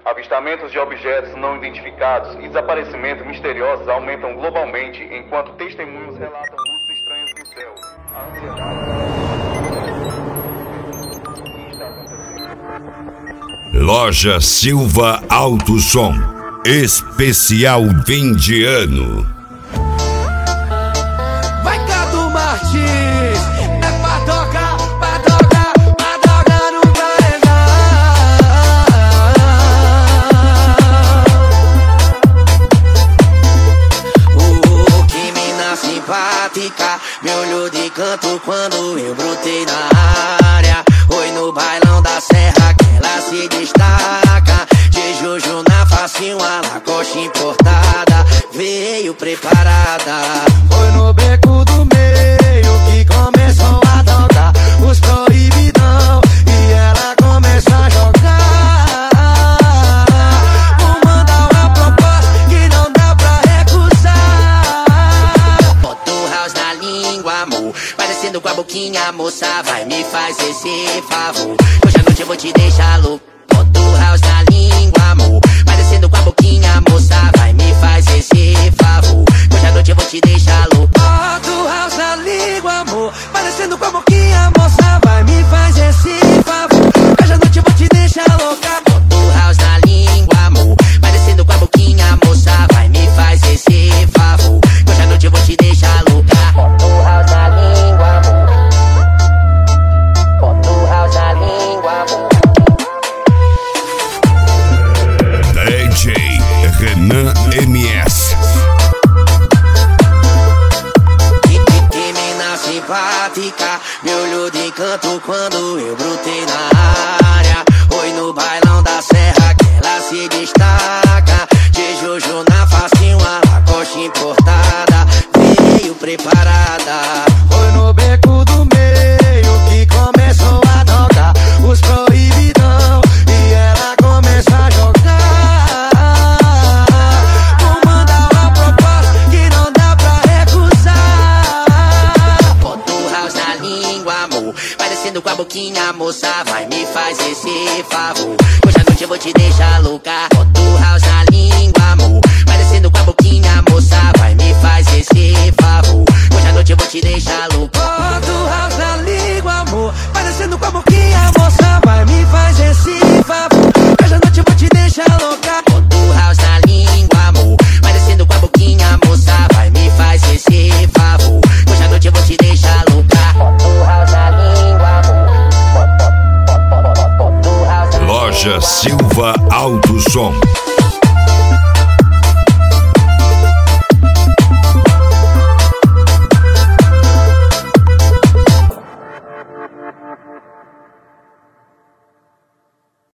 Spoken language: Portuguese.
Avistamentos de objetos não identificados e desaparecimentos misteriosos aumentam globalmente, enquanto testemunhos relatam luzes estranhas no céu. A ansiedade. Loja Silva Alto Som, especial fim de ano. Vai Cadu Martins, é padoca não vai errar. Que mina simpática, me olhou de canto quando eu brotei na área. Oi no bailão da serra que ela se destaca. De Jojo na facinho, a Lacoste importada, veio preparada. Foi no beco do meio que começou a dançar os proibidão e ela começou a jogar. Vou mandar uma proposta que não dá pra recusar. Bota o house na língua, amor, parecendo com a boquinha, moça, vai me faz esse favor. Hoje à noite eu vou te deixar louco. Bota o house na língua, amor, parecendo com a boquinha, moça, vai me faz esse favor. Hoje à noite eu vou te deixar louco. Bota o house na língua, amor, parecendo com a boquinha, moça, vai me faz esse favor. Hoje à noite eu vou te deixar louca. Bota o house na língua, amor, parecendo com a boquinha, moça, vai me faz esse favor. Hoje à noite eu vou te deixar louca. Bota o house na língua, amor, bota o house na língua, amor. DJ Renan MS. Que mina simpática, me olhou de canto quando eu brotei na área. Oi no bailão da serra que ela se destaca. De Jojo na facinho, a Lacoste importada, veio preparada. Foi no beco do meio que começou a dançar os proibidão e ela começou a jogar. Vou mandar uma proposta que não dá pra recusar. Bota o house na língua, amor, parecendo com a boquinha, moça, vai me faz esse favor. Hoje à noite eu vou te deixar louca. Bota o house na língua, amor, parecendo com a boquinha, moça, vai me faz esse favor. Hoje à noite eu vou te deixar louca. Bota o house na língua, amor, parecendo com a boquinha, moça, vai me faz esse favor. Hoje à noite eu vou te deixar louca. Bota o house na língua, amor, parecendo com a boquinha, moça, vai me faz esse favor. Hoje à noite eu vou te deixar louca. Bota o house na língua, amor, bota o house na língua. Loja Silva Alto Som.